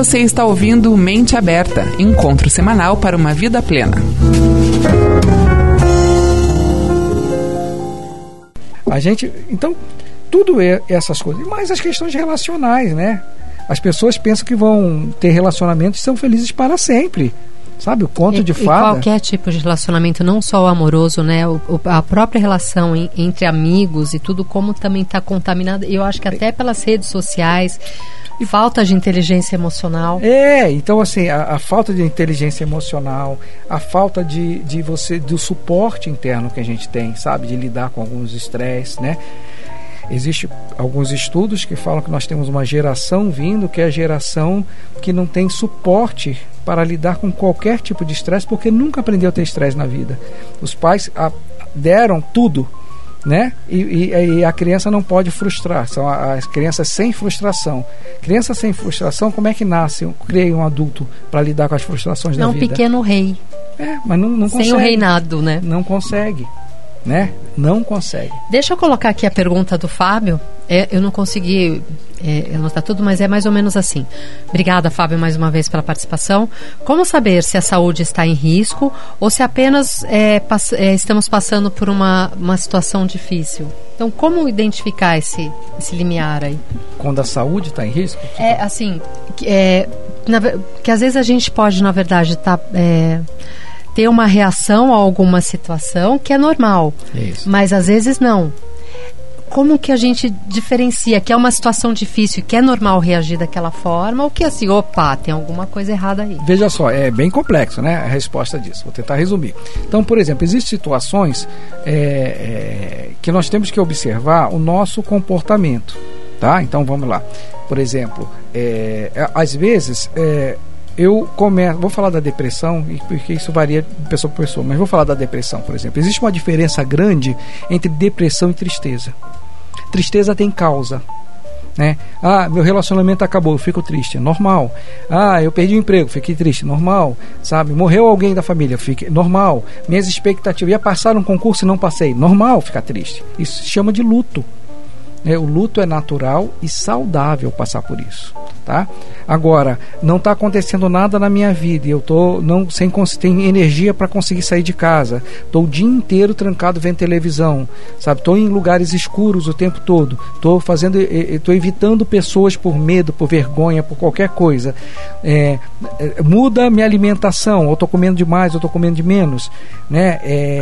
Você está ouvindo Mente Aberta, encontro semanal para uma vida plena. A gente, então, tudo essas coisas, mas as questões relacionais, né? As pessoas pensam que vão ter relacionamentos e são felizes para sempre. Sabe, o conto de fada. E qualquer tipo de relacionamento, não só o amoroso, né? A própria relação entre amigos e tudo, como também está contaminada. Eu acho que até pelas redes sociais, e falta de inteligência emocional. Então assim, a falta de inteligência emocional, a falta do suporte interno que a gente tem, sabe? De lidar com alguns estresses, né? Existem alguns estudos que falam que nós temos uma geração vindo, que é a geração que não tem suporte para lidar com qualquer tipo de estresse, porque nunca aprendeu a ter estresse na vida. Os pais deram tudo, né? E a criança não pode frustrar. São as crianças sem frustração. Criança sem frustração, como é que nasce? Cria um adulto para lidar com as frustrações da vida? É um pequeno rei. Mas não consegue. Sem o reinado, né? Não consegue. Né? Não consegue. Deixa eu colocar aqui a pergunta do Fábio. Eu não consegui anotar tudo, mas é mais ou menos assim. Obrigada, Fábio, mais uma vez pela participação. Como saber se a saúde está em risco ou se apenas estamos passando por uma situação difícil? Então, como identificar esse limiar aí? Quando a saúde está em risco? Assim, que às vezes a gente pode, na verdade, ter uma reação a alguma situação que é normal. Isso. Mas às vezes não. Como que a gente diferencia que é uma situação difícil, que é normal reagir daquela forma, ou que assim, tem alguma coisa errada aí? Veja só, é bem complexo, né, a resposta disso. Vou tentar resumir. Então, por exemplo, existem situações que nós temos que observar o nosso comportamento, tá? Então, vamos lá. Por exemplo, às vezes... vou falar da depressão, porque isso varia de pessoa para pessoa, mas vou falar da depressão, por exemplo. Existe uma diferença grande entre depressão e tristeza. Tristeza tem causa, né? Meu relacionamento acabou, eu fico triste, normal. Eu perdi o emprego, fiquei triste, normal. Sabe, morreu alguém da família, fiquei normal. Minhas expectativas, ia passar um concurso e não passei, normal ficar triste. Isso se chama de luto. O luto é natural e saudável passar por isso, tá? Agora, não está acontecendo nada na minha vida e eu estou sem energia para conseguir sair de casa. Estou o dia inteiro trancado vendo televisão, sabe? Estou em lugares escuros o tempo todo. Estou evitando pessoas por medo, por vergonha, por qualquer coisa. Muda minha alimentação. Ou estou comendo demais, ou estou comendo de menos, né?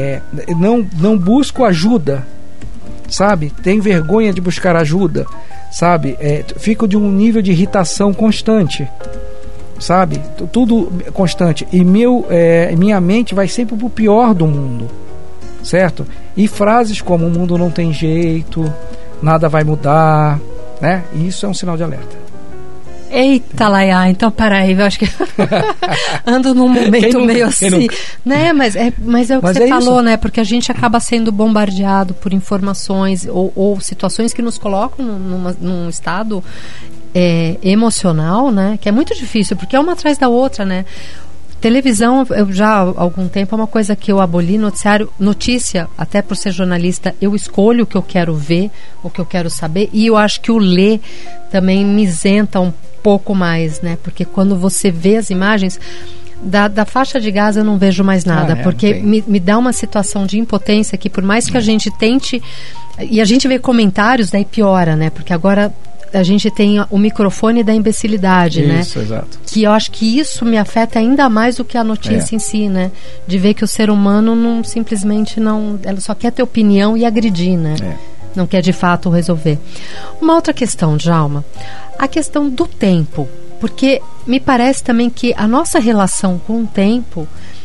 Não busco ajuda. Sabe, tem vergonha de buscar ajuda, sabe, fico de um nível de irritação constante, sabe, tudo constante, e minha mente vai sempre pro pior do mundo, certo? E frases como o mundo não tem jeito, nada vai mudar, né? E isso é um sinal de alerta. Eita, Laia, então peraí, eu acho que ando num momento meio assim, né? Mas é o que você falou, isso, né? Porque a gente acaba sendo bombardeado por informações ou situações que nos colocam num estado emocional, né? Que é muito difícil, porque é uma atrás da outra, né? Televisão, eu já há algum tempo, é uma coisa que eu aboli. Notícia, até por ser jornalista, eu escolho o que eu quero ver, o que eu quero saber, e eu acho que o ler também me isenta um pouco mais, né? Porque quando você vê as imagens da faixa de Gaza, eu não vejo mais nada, porque me dá uma situação de impotência que, por mais que a gente tente, e a gente vê comentários, daí piora, né? Porque agora a gente tem o microfone da imbecilidade, né? Isso, exato. Que eu acho que isso me afeta ainda mais do que a notícia em si, né? De ver que o ser humano ela só quer ter opinião e agredir, né? Não quer de fato resolver. Uma outra questão, Djalma, a questão do tempo, porque me parece também que a nossa relação com o tempo,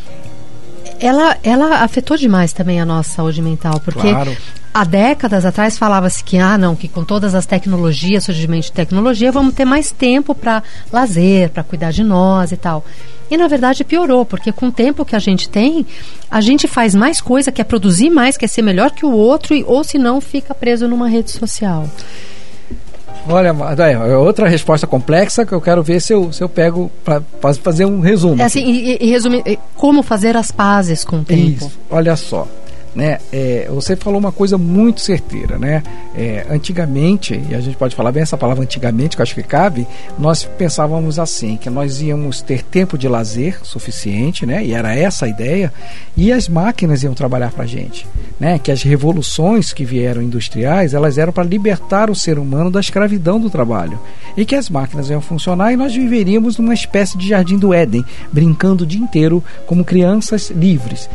ela afetou demais também a nossa saúde mental, porque há décadas atrás falava-se que que com todas as tecnologias, surgimento de tecnologia, vamos ter mais tempo para lazer, para cuidar de nós e tal. E na verdade piorou, porque com o tempo que a gente tem, a gente faz mais coisa, quer produzir mais, quer ser melhor que o outro, ou se não, fica preso numa rede social. Olha, outra resposta complexa que eu quero ver se eu pego para fazer um resumo. Assim, e resumir, como fazer as pazes com o tempo. Isso, olha só. né? Você falou uma coisa muito certeira, né? Antigamente, e a gente pode falar bem essa palavra antigamente, que eu acho que cabe, nós pensávamos assim, que nós íamos ter tempo de lazer suficiente, né? E era essa a ideia, e as máquinas iam trabalhar para a gente, né? Que as revoluções que vieram industriais, elas eram para libertar o ser humano da escravidão do trabalho, e que as máquinas iam funcionar e nós viveríamos numa espécie de jardim do Éden, brincando o dia inteiro como crianças livres.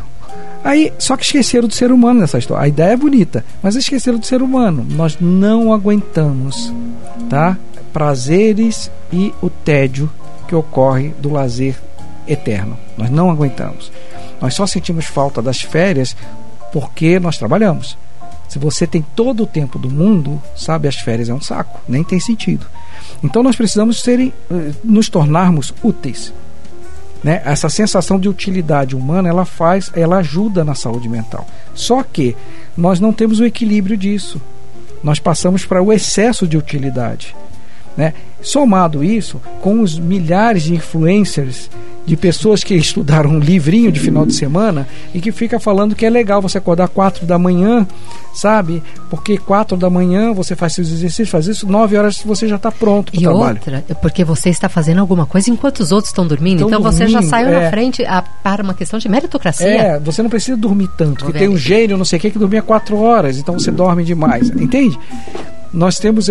Aí, só que esqueceram do ser humano nessa história. A ideia é bonita, mas esqueceram do ser humano. Nós não aguentamos, tá? Prazeres e o tédio que ocorre do lazer eterno. Nós não aguentamos. Nós só sentimos falta das férias porque nós trabalhamos. Se você tem todo o tempo do mundo, sabe, as férias é um saco, nem tem sentido. Então nós precisamos nos tornarmos úteis. Né? Essa sensação de utilidade humana, ela ajuda na saúde mental. Só que nós não temos o equilíbrio disso. Nós passamos para o excesso de utilidade, né? Somado isso com os milhares de influencers, de pessoas que estudaram um livrinho de final de semana e que fica falando que é legal você acordar 4 da manhã, sabe? Porque 4 da manhã você faz seus exercícios, faz isso, 9 horas você já está pronto para o trabalho. E outra, porque você está fazendo alguma coisa enquanto os outros estão dormindo. Então você já saiu na frente para uma questão de meritocracia. Você não precisa dormir tanto, porque tem um gênio, não sei o que dormia 4 horas, então você dorme demais, entende? Nós temos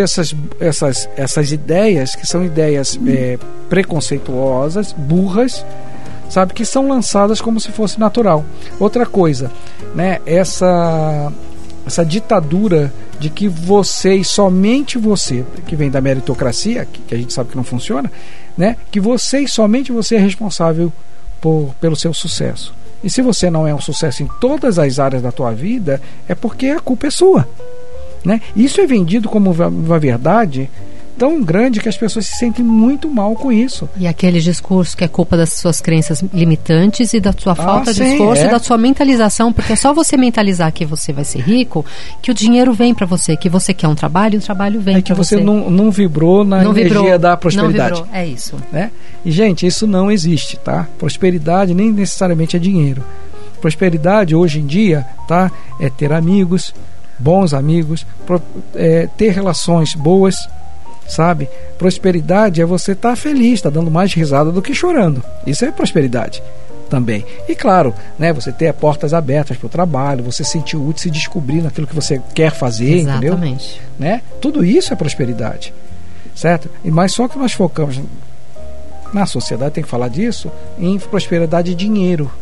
essas ideias que são ideias preconceituosas, burras, sabe, que são lançadas como se fosse natural. Outra coisa, né, essa ditadura de que você e somente você, que vem da meritocracia, que a gente sabe que não funciona, né, que você e somente você é responsável pelo seu sucesso. E se você não é um sucesso em todas as áreas da tua vida, é porque a culpa é sua. Né? Isso é vendido como uma verdade tão grande que as pessoas se sentem muito mal com isso. E aquele discurso que é culpa das suas crenças limitantes e da sua falta de esforço e da sua mentalização, porque é só você mentalizar que você vai ser rico, que o dinheiro vem para você, que você quer um trabalho e o trabalho vem para você. É que você não vibrou na energia da prosperidade. Não vibrou, é isso. Né? E, gente, isso não existe, tá? Prosperidade nem necessariamente é dinheiro. Prosperidade, hoje em dia, tá? É ter amigos, bons amigos, ter relações boas, sabe? Prosperidade é você estar feliz, estar dando mais risada do que chorando. Isso é prosperidade também. E claro, né, você ter portas abertas para o trabalho, você sentir útil, se descobrir naquilo que você quer fazer, exatamente, entendeu? Né? Tudo isso é prosperidade, certo? Mas só que nós focamos na sociedade, tem que falar disso, em prosperidade e dinheiro.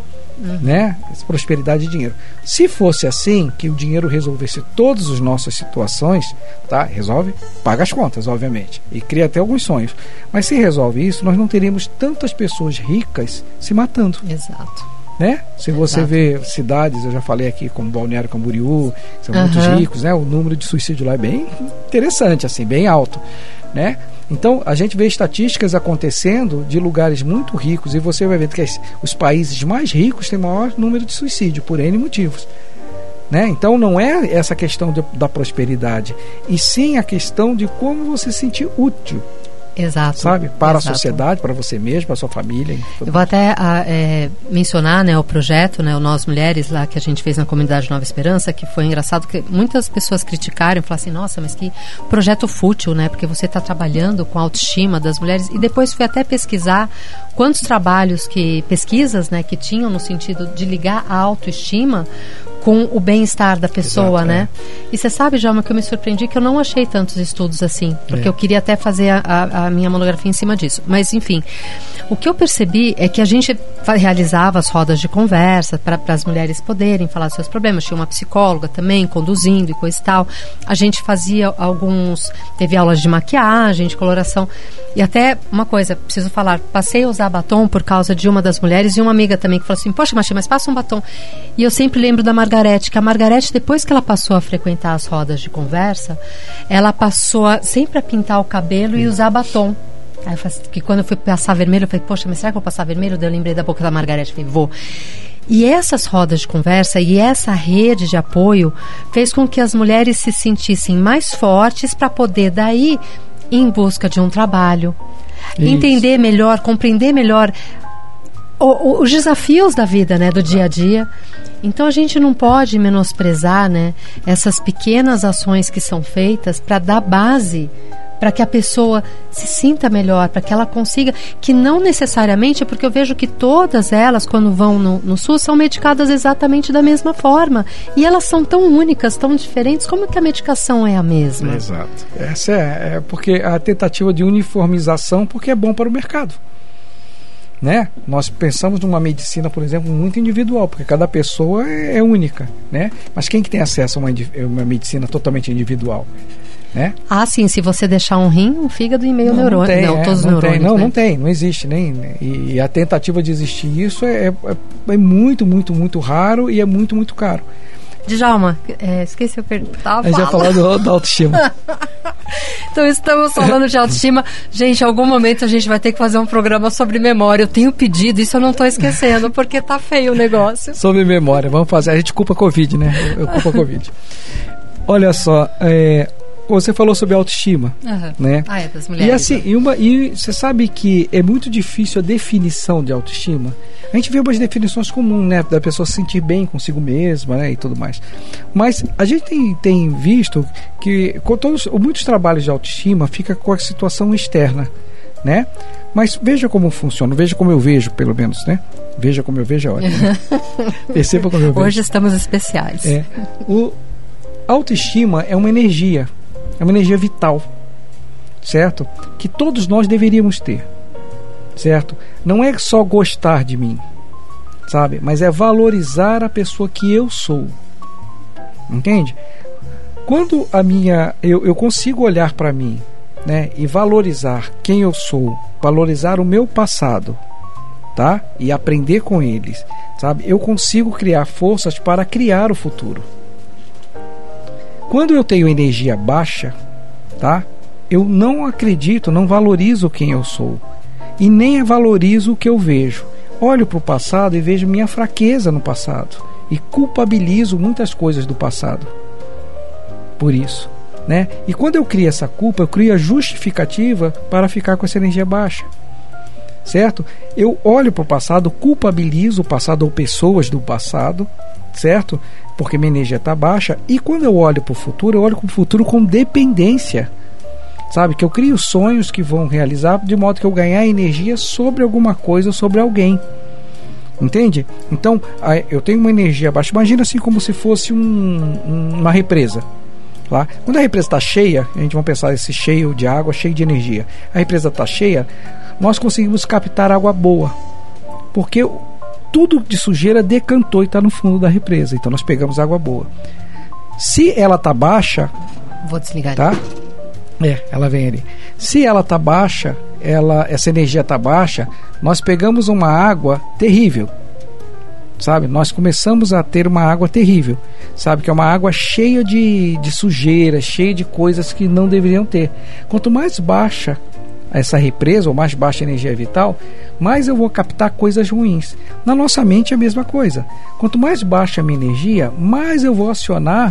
Né? Prosperidade e dinheiro. Se fosse assim, que o dinheiro resolvesse todas as nossas situações, tá? Resolve, paga as contas, obviamente, e cria até alguns sonhos. Mas se resolve isso, nós não teríamos tantas pessoas ricas se matando. Exato. Né? Se você vê cidades, eu já falei aqui, como Balneário Camboriú, que são muito ricos, né? O número de suicídio lá é bem interessante, assim, bem alto, né? Então, a gente vê estatísticas acontecendo de lugares muito ricos e você vai ver que os países mais ricos têm maior número de suicídio, por N motivos. Né? Então, não é essa questão da prosperidade, e sim a questão de como você se sentir útil. Exato. Sabe? Para a sociedade, para você mesmo, para a sua família. Eu vou até mencionar, né, o projeto, né, o Nós Mulheres, lá que a gente fez na comunidade Nova Esperança, que foi engraçado, que muitas pessoas criticaram e falaram assim, nossa, mas que projeto fútil, né, porque você está trabalhando com a autoestima das mulheres. E depois fui até pesquisar quantos trabalhos, pesquisas, né, que tinham no sentido de ligar a autoestima com o bem-estar da pessoa. Exato, né? E você sabe, Djalma, que eu me surpreendi que eu não achei tantos estudos assim, porque eu queria até fazer a minha monografia em cima disso. Mas, enfim, o que eu percebi é que a gente realizava as rodas de conversa para as mulheres poderem falar dos seus problemas. Tinha uma psicóloga também conduzindo e coisa e tal. A gente fazia teve aulas de maquiagem, de coloração. E até uma coisa, preciso falar, passei a usar batom por causa de uma das mulheres e uma amiga também que falou assim, poxa, Machê, mas passa um batom. E eu sempre lembro da Margarete, que a Margarete, depois que ela passou a frequentar as rodas de conversa, ela passou sempre a pintar o cabelo e usar batom. Aí eu falei, que quando eu fui passar vermelho, eu falei, poxa, mas será que eu vou passar vermelho? Daí eu lembrei da boca da Margarete, falei, vou. E essas rodas de conversa e essa rede de apoio fez com que as mulheres se sentissem mais fortes para poder daí ir em busca de um trabalho, entender melhor, compreender melhor os desafios da vida, né, do dia a dia. Então a gente não pode menosprezar, né, essas pequenas ações que são feitas para dar base para que a pessoa se sinta melhor, para que ela consiga, que não necessariamente, porque eu vejo que todas elas, quando vão no SUS, são medicadas exatamente da mesma forma. E elas são tão únicas, tão diferentes, como que a medicação é a mesma? Exato. Essa é porque a tentativa de uniformização, porque é bom para o mercado. Né? Nós pensamos numa medicina, por exemplo, muito individual, porque cada pessoa é única, né? Mas quem que tem acesso a uma medicina totalmente individual? Né? Ah, sim, se você deixar um rim, um fígado e meio neurônio. Todos os neurônios. Não tem, não existe. E a tentativa de existir isso é muito, muito, muito raro e é muito, muito caro. Djalma, esqueci eu perguntar. A gente vai falar da autoestima. Então estamos falando de autoestima. Gente, em algum momento a gente vai ter que fazer um programa sobre memória. Eu tenho pedido, isso eu não estou esquecendo, porque tá feio o negócio. Sobre memória, vamos fazer. A gente culpa a Covid, né? Eu culpo a Covid. Olha só, você falou sobre autoestima, né? Das mulheres. E assim, e você sabe que é muito difícil a definição de autoestima. A gente vê umas definições comuns, né? Da pessoa se sentir bem consigo mesma, né? E tudo mais. Mas a gente tem visto que com muitos trabalhos de autoestima fica com a situação externa, né? Mas veja como funciona, veja como eu vejo, pelo menos, né? Veja como eu vejo é ótimo. Né? Perceba como eu vejo. Hoje estamos especiais. A autoestima é uma energia vital, certo? Que todos nós deveríamos ter, certo? Não é só gostar de mim, sabe? Mas é valorizar a pessoa que eu sou, entende? Quando eu consigo olhar para mim, né? E valorizar quem eu sou, valorizar o meu passado, tá? E aprender com eles, sabe? Eu consigo criar forças para criar o futuro. Quando eu tenho energia baixa, tá? Eu não acredito, não valorizo quem eu sou. E nem valorizo o que eu vejo. Olho para o passado e vejo minha fraqueza no passado. E culpabilizo muitas coisas do passado. Por isso, né? E quando eu crio essa culpa, eu crio a justificativa para ficar com essa energia baixa. Certo? Eu olho para o passado, culpabilizo o passado ou pessoas do passado, certo? Porque minha energia está baixa. E quando eu olho para o futuro, eu olho para o futuro com dependência, sabe? Que eu crio sonhos que vão realizar de modo que eu ganhar energia sobre alguma coisa ou sobre alguém, entende? Então eu tenho uma energia baixa. Imagina assim como se fosse uma represa lá. Quando a represa está cheia, a gente vai pensar esse cheio de água, cheio de energia. A represa está cheia, nós conseguimos captar água boa, porque tudo de sujeira decantou e está no fundo da represa. Então nós pegamos água boa. Se ela está baixa, vou desligar, tá? Ela vem ali. Se ela está baixa, essa energia está baixa, nós pegamos uma água terrível, sabe? Nós começamos a ter uma água terrível, sabe? Que é uma água cheia de sujeira, cheia de coisas que não deveriam ter. Quanto mais baixa essa represa, ou mais baixa a energia vital, mais eu vou captar coisas ruins. Na nossa mente é a mesma coisa. Quanto mais baixa a minha energia, mais eu vou acionar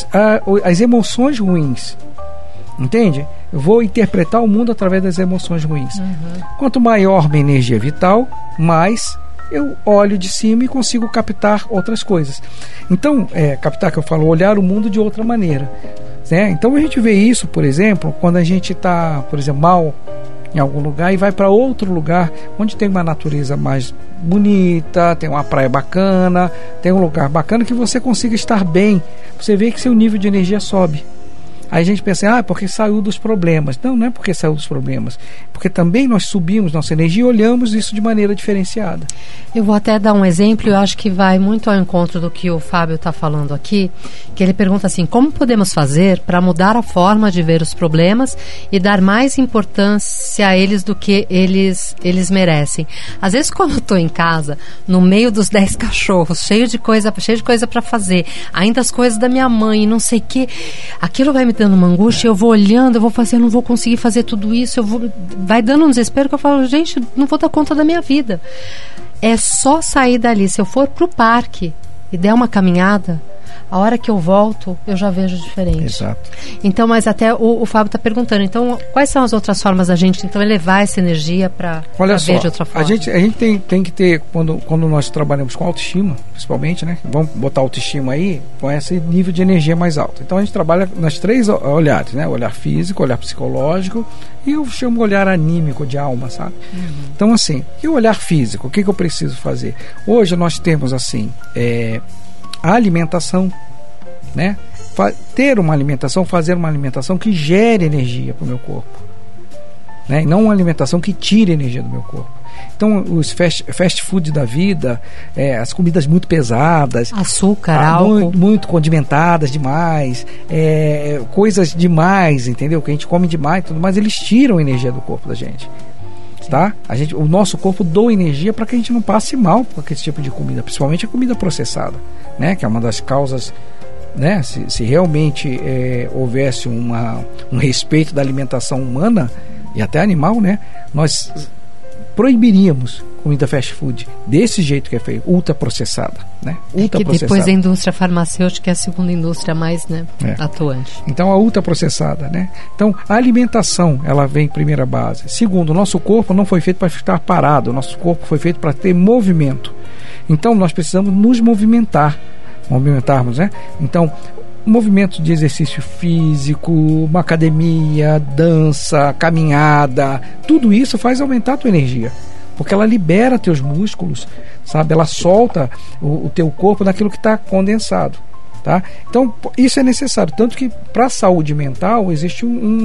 as emoções ruins. Entende? Eu vou interpretar o mundo através das emoções ruins. Quanto maior minha energia vital, mais eu olho de cima e consigo captar outras coisas. Então, captar que eu falo, olhar o mundo de outra maneira. Então a gente vê isso, por exemplo, quando a gente está, por exemplo, mal em algum lugar e vai para outro lugar onde tem uma natureza mais bonita, tem uma praia bacana, tem um lugar bacana que você consiga estar bem. Você vê que seu nível de energia sobe. Aí a gente pensa, porque saiu dos problemas. Não é porque saiu dos problemas. Porque também nós subimos nossa energia e olhamos isso de maneira diferenciada. Eu vou até dar um exemplo, eu acho que vai muito ao encontro do que o Fábio está falando aqui, que ele pergunta assim, como podemos fazer para mudar a forma de ver os problemas e dar mais importância a eles do que eles merecem? Às vezes quando eu estou em casa, no meio dos 10 cachorros, cheio de coisa para fazer, ainda as coisas da minha mãe, não sei o que, aquilo vai me dando uma angústia, eu vou olhando, eu vou fazer, eu não vou conseguir fazer tudo isso, vai dando um desespero que eu falo, gente, não vou dar conta da minha vida. É só sair dali, se eu for pro parque e der uma caminhada, a hora que eu volto, eu já vejo diferente. Exato. Então, mas até o Fábio está perguntando, então, quais são as outras formas da gente, então, elevar essa energia para ver de outra forma? A gente tem que ter, quando nós trabalhamos com autoestima, principalmente, né? Vamos botar autoestima aí, com esse nível de energia mais alto. Então, a gente trabalha nas 3 olhares, né? O olhar físico, o olhar psicológico e eu chamo o olhar anímico, de alma, sabe? Então, assim, e o olhar físico? O que eu preciso fazer? Hoje nós temos, assim, a alimentação, né? Fazer uma alimentação que gere energia para o meu corpo, né? E não uma alimentação que tire energia do meu corpo. Então, os fast food da vida, as comidas muito pesadas, açúcar, álcool, muito condimentadas demais, coisas demais, entendeu? Que a gente come demais, tudo mais, eles tiram energia do corpo da gente. Tá? O nosso corpo doa energia para que a gente não passe mal com esse tipo de comida, principalmente a comida processada, né? Que é uma das causas, né? Se realmente houvesse um respeito da alimentação humana e até animal, né? Nós proibiríamos comida fast food desse jeito que é feito, ultraprocessada, né? Ultraprocessada. Depois a indústria farmacêutica é a segunda indústria mais, né, atuante. Então a ultraprocessada, né? Então a alimentação, ela vem em primeira base. Segundo, o nosso corpo não foi feito para ficar parado, o nosso corpo foi feito para ter movimento. Então nós precisamos nos movimentarmos, né? Então movimento de exercício físico, uma academia, dança, caminhada, tudo isso faz aumentar a tua energia, porque ela libera teus músculos, sabe? Ela solta o teu corpo daquilo que está condensado, tá? Então isso é necessário, tanto que para a saúde mental existe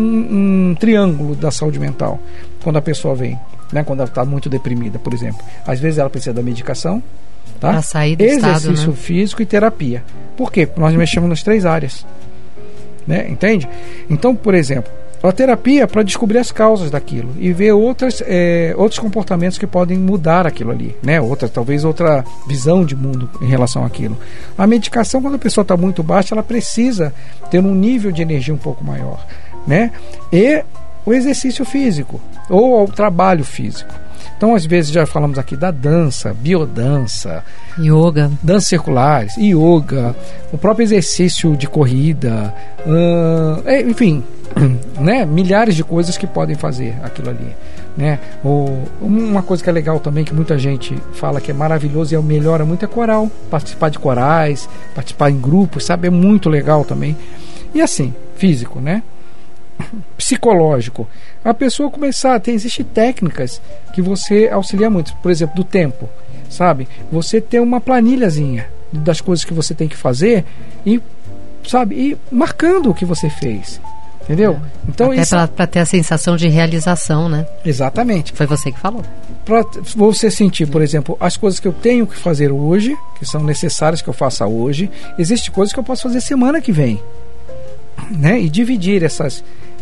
um triângulo da saúde mental quando a pessoa vem, né? Quando ela está muito deprimida, por exemplo, às vezes ela precisa da medicação, tá? Para sair do exercício estado, né? físico e terapia. Por quê? Porque nós mexemos nas 3 áreas, né? Entende? Então, por exemplo, a terapia é para descobrir as causas daquilo e ver outros comportamentos que podem mudar aquilo ali, né? Talvez outra visão de mundo em relação àquilo. A medicação, quando a pessoa está muito baixa, ela precisa ter um nível de energia um pouco maior, né? E o exercício físico ou o trabalho físico. Então, às vezes, já falamos aqui da dança, biodança, yoga, danças circulares, yoga, o próprio exercício de corrida, enfim, né? Milhares de coisas que podem fazer aquilo ali, né? Uma coisa que é legal também, que muita gente fala que é maravilhoso e melhora muito, é coral, participar de corais, participar em grupos, sabe? É muito legal também. E assim, físico, né? Psicológico, a pessoa começar existem técnicas que você auxilia muito, por exemplo, do tempo, sabe? Você ter uma planilhazinha das coisas que você tem que fazer e, sabe, e marcando o que você fez, entendeu? Então até para ter a sensação de realização, né? Exatamente. Foi você que falou. Para você sentir, por exemplo, as coisas que eu tenho que fazer hoje, que são necessárias que eu faça hoje, existem coisas que eu posso fazer semana que vem, né? E dividir essas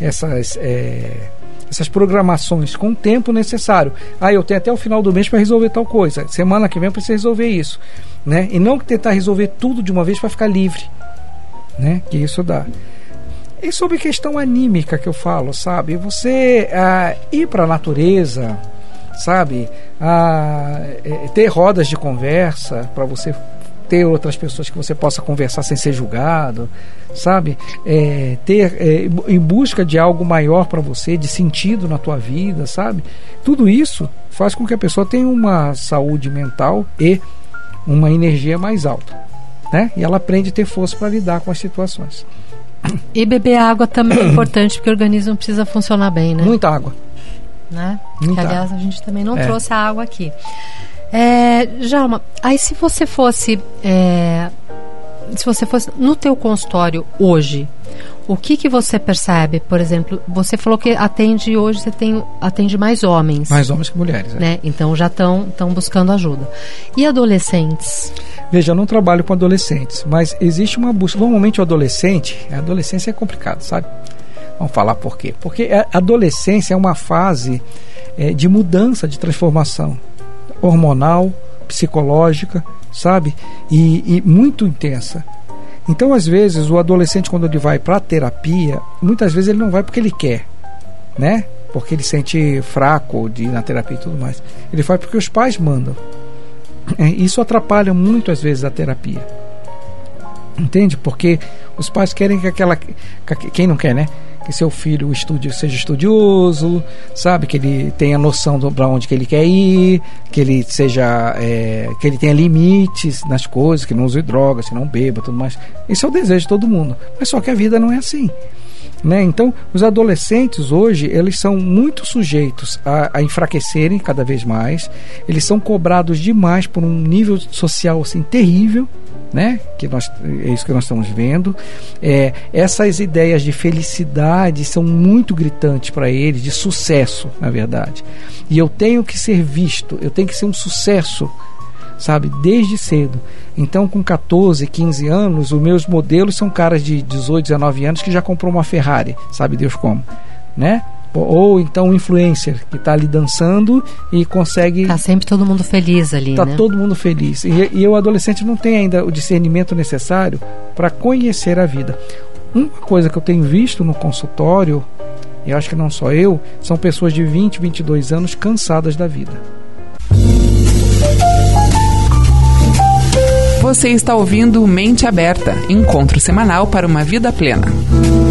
programações com o tempo necessário. Eu tenho até o final do mês para resolver tal coisa, semana que vem eu preciso resolver isso, né? E não tentar resolver tudo de uma vez para ficar livre, né? Que isso dá. E sobre questão anímica que eu falo, sabe? Você ir para a natureza, sabe? Ter rodas de conversa para você ter outras pessoas que você possa conversar sem ser julgado, sabe? Em busca de algo maior para você, de sentido na tua vida, sabe? Tudo isso faz com que a pessoa tenha uma saúde mental e uma energia mais alta, né? E ela aprende a ter força para lidar com as situações. E beber água também é importante, porque o organismo precisa funcionar bem, né? Muita água, né? Que, aliás, a gente também não trouxe a água aqui. Djalma, aí se você fosse no teu consultório hoje, o que você percebe? Por exemplo, você falou que atende mais homens. Mais homens que mulheres, né? Então já estão buscando ajuda. E adolescentes? Veja, eu não trabalho com adolescentes, mas existe uma busca. Normalmente a adolescência é complicado, sabe? Vamos falar por quê? Porque a adolescência é uma fase de mudança, de transformação hormonal, psicológica, sabe? E muito intensa. Então, às vezes, o adolescente, quando ele vai para a terapia, muitas vezes ele não vai porque ele quer, né? Porque ele sente fraco de ir na terapia e tudo mais. Ele vai porque os pais mandam. Isso atrapalha muito, às vezes, a terapia. Entende? Porque os pais querem que quem não quer, né? Que seu filho seja estudioso, sabe? Que ele tenha noção para onde que ele quer ir, que ele seja, que ele tenha limites nas coisas, que não use drogas, que não beba, tudo mais. Esse é o desejo de todo mundo. Mas só que a vida não é assim, né? Então, os adolescentes hoje, eles são muito sujeitos a enfraquecerem cada vez mais. Eles são cobrados demais por um nível social assim terrível, né? É isso que nós estamos vendo. Essas ideias de felicidade são muito gritantes para eles, de sucesso, na verdade. E eu tenho que ser visto, eu tenho que ser um sucesso, sabe? Desde cedo. Então, com 14, 15 anos, os meus modelos são caras de 18, 19 anos que já comprou uma Ferrari, sabe Deus como, né? Ou então um influencer que está ali dançando e consegue... Tá sempre todo mundo feliz ali, tá, né? Todo mundo feliz. E o adolescente não tem ainda o discernimento necessário para conhecer a vida. Uma coisa que eu tenho visto no consultório, e acho que não só eu, são pessoas de 20, 22 anos cansadas da vida. Você está ouvindo Mente Aberta, encontro semanal para uma vida plena.